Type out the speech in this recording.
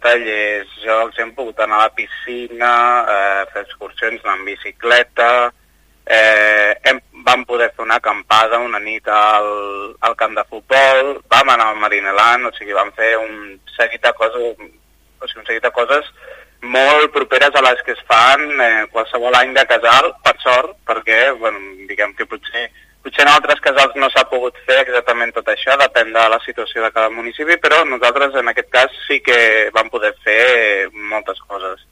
tallers, jocs, hem pogut anar a la piscina, fer excursions en bicicleta, vam poder fer una acampada una nit al camp de futbol, vam anar al Marineland, o sigui, vam fer un seguit de coses molt properes a les que es fan qualsevol any de casal, per sort, perquè, bueno, diguem que potser en altres casals no s'ha pogut fer exactament tot això, depèn de la situació de cada municipi, però nosaltres en aquest cas sí que vam poder fer moltes coses.